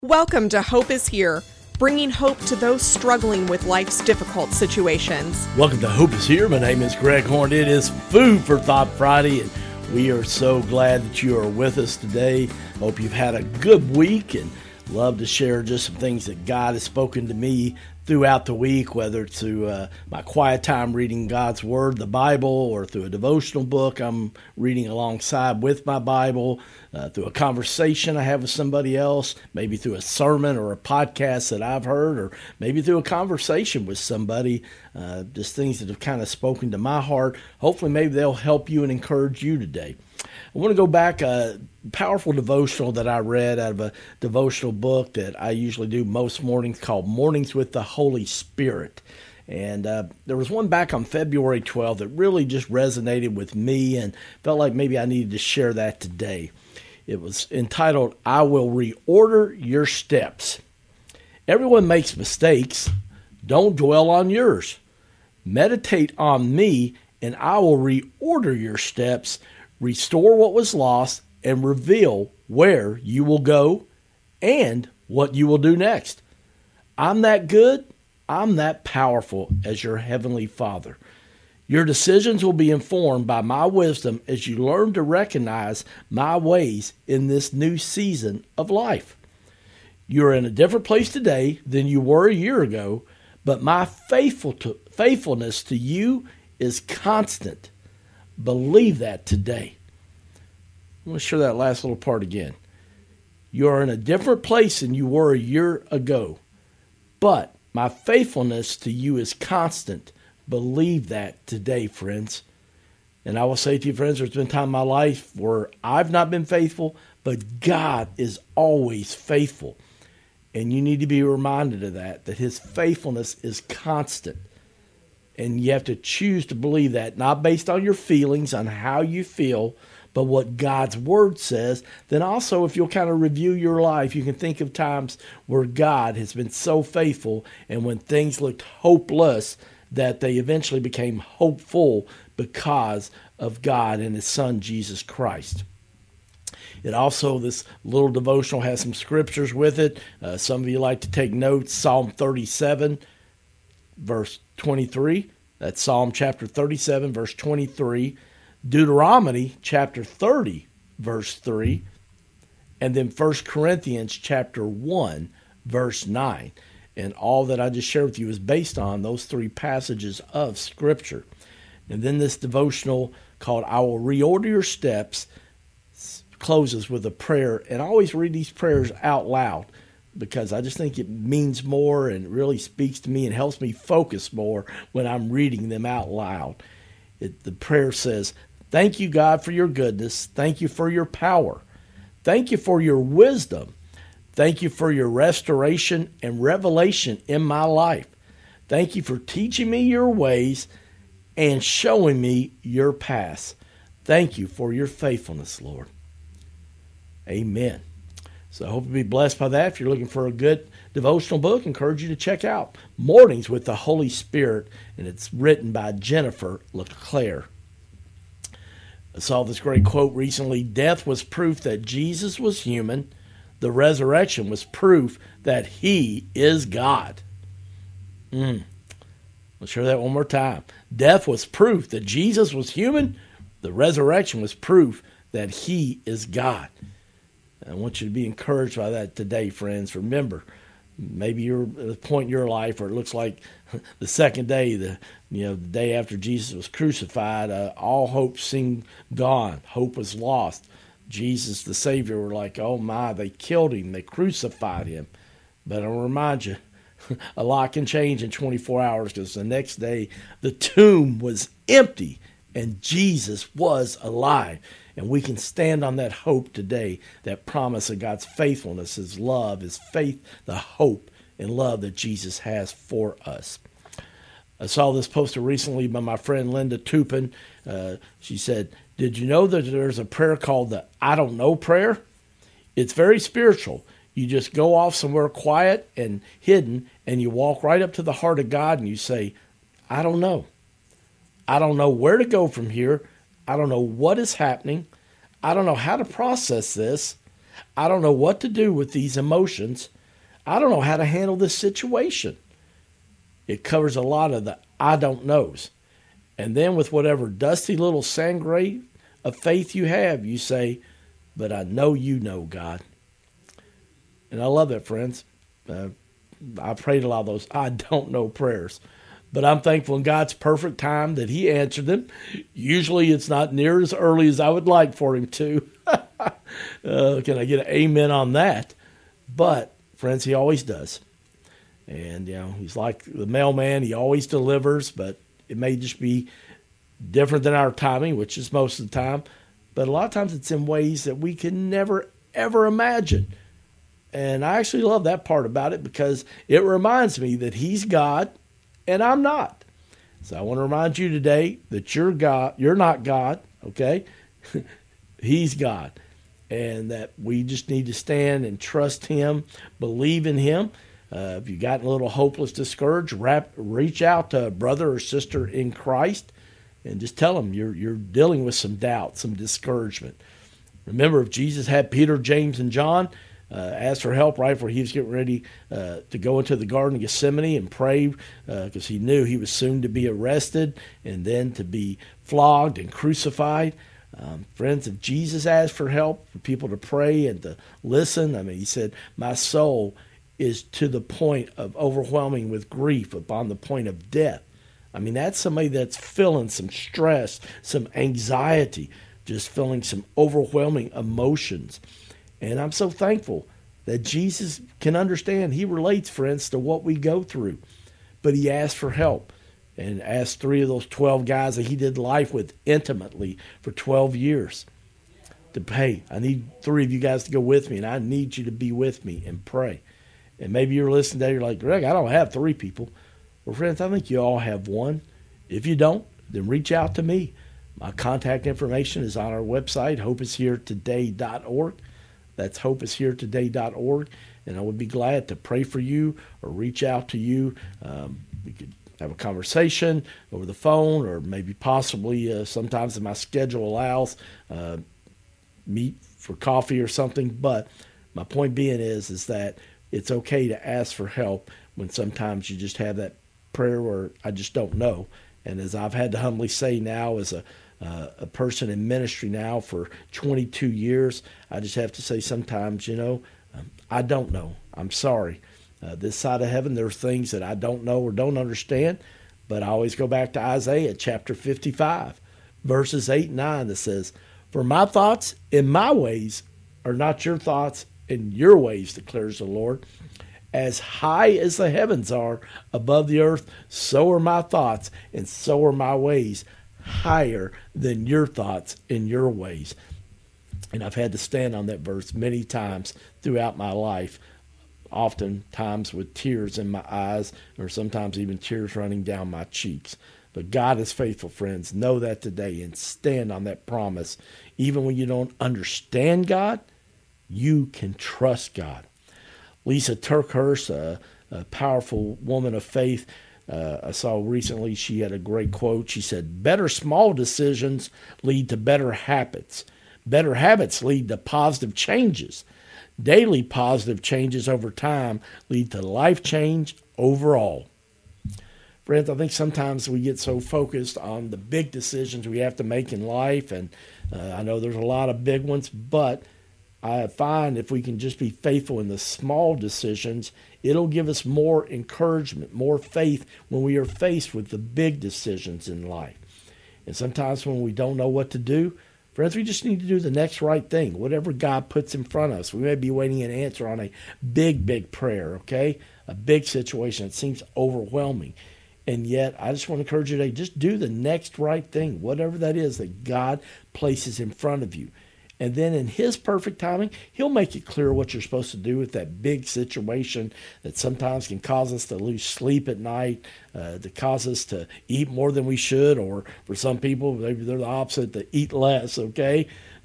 Welcome to Hope is Here, bringing hope to those struggling with life's difficult situations. Welcome to Hope is Here. My name is Greg Horn. It is Food for Thought Friday, and we are so glad that you are with us today. Hope you've had a good week and love to share just some things that God has spoken to me throughout the week, whether it's through my quiet time reading God's Word, the Bible, or through a devotional book I'm reading alongside with my Bible, through a conversation I have with somebody else, maybe through a sermon or a podcast that I've heard, or maybe through a conversation with somebody, just things that have kind of spoken to my heart. Hopefully maybe they'll help you and encourage you today. I want to go back a powerful devotional that I read out of a devotional book that I usually do most mornings called Mornings with the Holy Spirit. And there was one back on February 12th that really just resonated with me and felt like maybe I needed to share that today. It was entitled, I Will Reorder Your Steps. Everyone makes mistakes. Don't dwell on yours. Meditate on me, and I will reorder your steps, restore what was lost, and reveal where you will go and what you will do next. I'm that good. I'm that powerful as your Heavenly Father. Your decisions will be informed by my wisdom as you learn to recognize my ways in this new season of life. You're in a different place today than you were a year ago, but my faithfulness to you is constant. Believe that today. I'm going to share that last little part again. You're in a different place than you were a year ago, but my faithfulness to you is constant. Believe that today, friends. And I will say to you, friends, there's been a time in my life where I've not been faithful, but God is always faithful. And you need to be reminded of that His faithfulness is constant. And you have to choose to believe that, not based on your feelings, on how you feel, but what God's Word says. Then also, if you'll kind of review your life, you can think of times where God has been so faithful and when things looked hopeless, that they eventually became hopeful because of God and His Son, Jesus Christ. It also, this little devotional has some scriptures with it. Some of you like to take notes. Psalm 37, verse 23. That's Psalm chapter 37, verse 23. Deuteronomy chapter 30, verse 3. And then 1 Corinthians chapter 1, verse 9. And all that I just shared with you is based on those three passages of Scripture. And then this devotional called I Will Reorder Your Steps closes with a prayer. And I always read these prayers out loud because I just think it means more and really speaks to me and helps me focus more when I'm reading them out loud. The prayer says, thank you, God, for your goodness. Thank you for your power. Thank you for your wisdom. Thank you for your restoration and revelation in my life. Thank you for teaching me your ways and showing me your paths. Thank you for your faithfulness, Lord. Amen. So I hope you'll be blessed by that. If you're looking for a good devotional book, I encourage you to check out Mornings with the Holy Spirit, and it's written by Jennifer LeClaire. I saw this great quote recently. Death was proof that Jesus was human. The resurrection was proof that He is God. Let's share that one more time. Death was proof that Jesus was human. The resurrection was proof that He is God. I want you to be encouraged by that today, friends. Remember, maybe you're at a point in your life where it looks like the second day, the day after Jesus was crucified, all hope seemed gone. Hope was lost. Jesus, the Savior, were like, oh my, they killed Him. They crucified Him. But I'll remind you, a lot can change in 24 hours because the next day the tomb was empty and Jesus was alive. And we can stand on that hope today, that promise of God's faithfulness, His love, His faith, the hope and love that Jesus has for us. I saw this posted recently by my friend Linda Tupin. She said, did you know that there's a prayer called the I don't know prayer? It's very spiritual. You just go off somewhere quiet and hidden, and you walk right up to the heart of God and you say, I don't know. I don't know where to go from here. I don't know what is happening. I don't know how to process this. I don't know what to do with these emotions. I don't know how to handle this situation. It covers a lot of the I don't knows. And then with whatever dusty little sangre of faith you have, you say, but I know you know, God. And I love that, friends. I prayed a lot of those I don't know prayers. But I'm thankful in God's perfect time that he answered them. Usually it's not near as early as I would like for him to. Can I get an amen on that? But, friends, he always does. And, he's like the mailman. He always delivers, but it may just be different than our timing, which is most of the time. But a lot of times it's in ways that we can never, ever imagine. And I actually love that part about it because it reminds me that he's God and I'm not. So I want to remind you today that you're God. You're not God, okay? He's God. And that we just need to stand and trust him, believe in him. If you've gotten a little hopeless, discouraged, reach out to a brother or sister in Christ and just tell them you're dealing with some doubt, some discouragement. Remember, if Jesus had Peter, James, and John asked for help right before he was getting ready to go into the Garden of Gethsemane and pray because he knew he was soon to be arrested and then to be flogged and crucified. Friends, if Jesus asked for help, for people to pray and to listen, he said, my soul is to the point of overwhelming with grief upon the point of death. That's somebody that's feeling some stress, some anxiety, just feeling some overwhelming emotions. And I'm so thankful that Jesus can understand. He relates, friends, to what we go through. But he asked for help and asked 3 of those 12 guys that he did life with intimately for 12 years to pay. I need 3 of you guys to go with me, and I need you to be with me and pray. And maybe you're listening today, you're like, Greg, I don't have 3 people. Well, friends, I think you all have one. If you don't, then reach out to me. My contact information is on our website, hopeisheretoday.org. That's hopeisheretoday.org. And I would be glad to pray for you or reach out to you. We could have a conversation over the phone or maybe possibly sometimes if my schedule allows, meet for coffee or something. But my point being is that it's okay to ask for help when sometimes you just have that prayer where I just don't know. And as I've had to humbly say now as a person in ministry now for 22 years, I just have to say sometimes, I don't know. I'm sorry. This side of heaven, there are things that I don't know or don't understand, but I always go back to Isaiah chapter 55, verses 8 and 9 that says, for my thoughts and my ways are not your thoughts and your ways, declares the Lord. As high as the heavens are above the earth, so are my thoughts and so are my ways higher than your thoughts and your ways. And I've had to stand on that verse many times throughout my life, oftentimes with tears in my eyes or sometimes even tears running down my cheeks. But God is faithful, friends. Know that today and stand on that promise. Even when you don't understand God, you can trust God. Lisa Turkhurst, a powerful woman of faith, I saw recently, she had a great quote. She said, better small decisions lead to better habits. Better habits lead to positive changes. Daily positive changes over time lead to life change overall. Friends, I think sometimes we get so focused on the big decisions we have to make in life, and I know there's a lot of big ones, but I find if we can just be faithful in the small decisions, it'll give us more encouragement, more faith when we are faced with the big decisions in life. And sometimes when we don't know what to do, friends, we just need to do the next right thing, whatever God puts in front of us. We may be waiting an answer on a big prayer, okay? A big situation that seems overwhelming. And yet, I just want to encourage you today, just do the next right thing, whatever that is that God places in front of you. And then in his perfect timing, he'll make it clear what you're supposed to do with that big situation that sometimes can cause us to lose sleep at night, to cause us to eat more than we should, or for some people, maybe they're the opposite, to eat less, okay?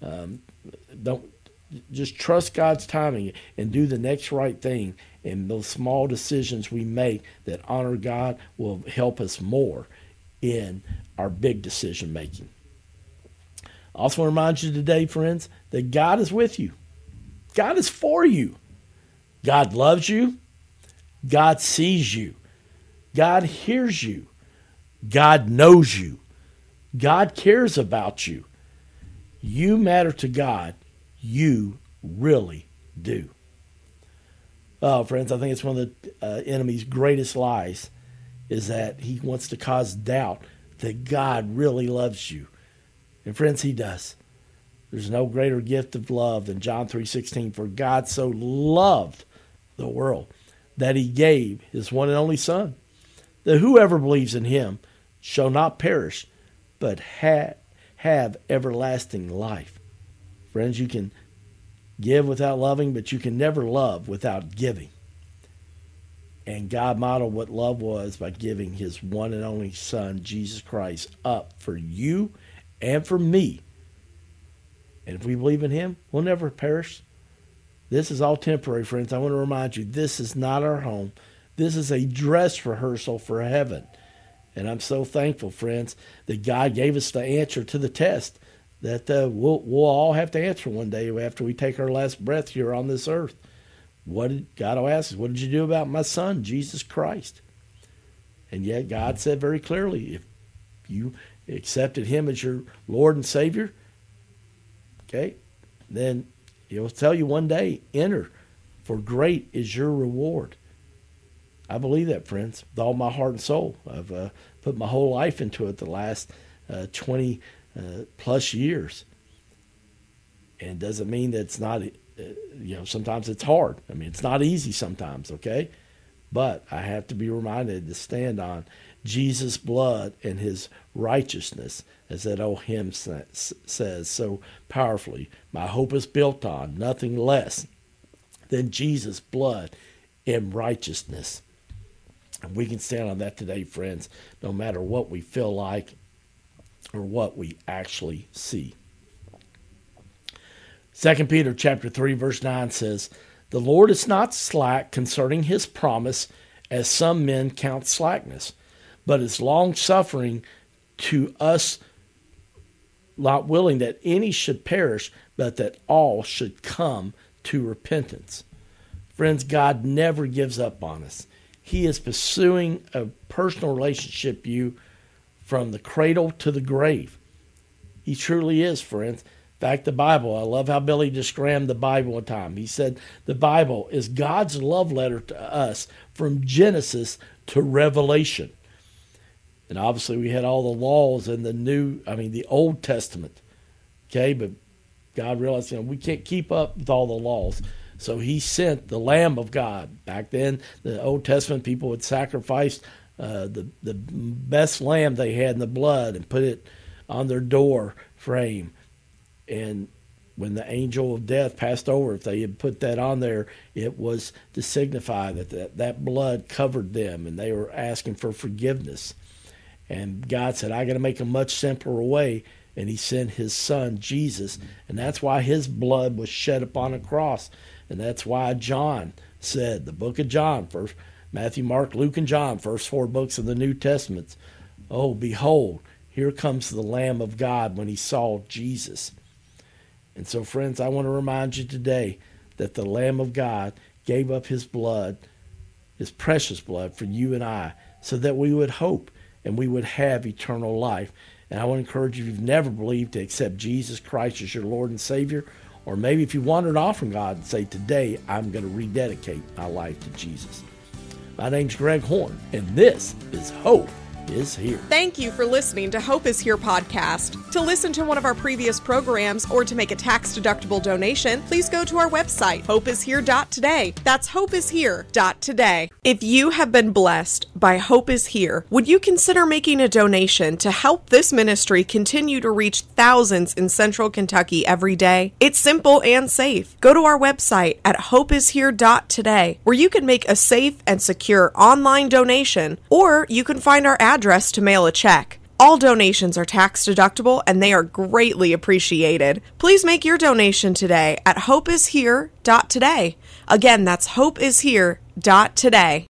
Don't just trust God's timing and do the next right thing. And those small decisions we make that honor God will help us more in our big decision making. I also want to remind you today, friends, that God is with you. God is for you. God loves you. God sees you. God hears you. God knows you. God cares about you. You matter to God. You really do. Oh, friends, I think it's one of the enemy's greatest lies is that he wants to cause doubt that God really loves you. And friends, he does. There's no greater gift of love than John 3:16. For God so loved the world that he gave his one and only Son, that whoever believes in him shall not perish, but have everlasting life. Friends, you can give without loving, but you can never love without giving. And God modeled what love was by giving his one and only Son, Jesus Christ, up for you and for me. And if we believe in him, we'll never perish. This is all temporary, friends. I want to remind you, this is not our home. This is a dress rehearsal for heaven. And I'm so thankful, friends, that God gave us the answer to the test that we'll all have to answer one day after we take our last breath here on this earth. God will ask us, what did you do about my Son, Jesus Christ? And yet God said very clearly, if you accepted him as your Lord and Savior, okay, then he'll tell you one day, enter, for great is your reward. I believe that, friends, with all my heart and soul. I've put my whole life into it the last 20 plus years. And it doesn't mean that it's not, sometimes it's hard. I mean, it's not easy sometimes, okay? But I have to be reminded to stand on Jesus' blood and his righteousness, as that old hymn says so powerfully. My hope is built on nothing less than Jesus' blood and righteousness. And we can stand on that today, friends, no matter what we feel like or what we actually see. 2 Peter chapter 3, verse 9 says, the Lord is not slack concerning his promise, as some men count slackness, but is long-suffering to us, not willing that any should perish, but that all should come to repentance. Friends, God never gives up on us. He is pursuing a personal relationship with you from the cradle to the grave. He truly is, friends. In fact, the Bible, I love how Billy described the Bible one time. He said the Bible is God's love letter to us from Genesis to Revelation. And obviously we had all the laws in the Old Testament. Okay, but God realized, we can't keep up with all the laws. So he sent the Lamb of God. Back then, the Old Testament people would sacrifice the best lamb they had in the blood and put it on their door frame. And when the angel of death passed over, if they had put that on there, it was to signify that blood covered them, and they were asking for forgiveness. And God said, I got to make a much simpler way. And he sent his Son, Jesus. And that's why his blood was shed upon a cross. And that's why John said, the book of John, first Matthew, Mark, Luke, and John, first 4 books of the New Testament. Oh, behold, here comes the Lamb of God when he saw Jesus. And so, friends, I want to remind you today that the Lamb of God gave up his blood, his precious blood, for you and I, so that we would hope and we would have eternal life. And I want to encourage you, if you've never believed, to accept Jesus Christ as your Lord and Savior. Or maybe if you wandered off from God and say, today I'm going to rededicate my life to Jesus. My name's Greg Horn, and this is Hope is Here. Thank you for listening to Hope is Here podcast. To listen to one of our previous programs or to make a tax-deductible donation, please go to our website, hopeishere.today. That's hopeishere.today. If you have been blessed by Hope is Here, would you consider making a donation to help this ministry continue to reach thousands in Central Kentucky every day? It's simple and safe. Go to our website at hopeishere.today, where you can make a safe and secure online donation, or you can find our address to mail a check. All donations are tax deductible and they are greatly appreciated. Please make your donation today at hopeishere.today. Again, that's hopeishere.today.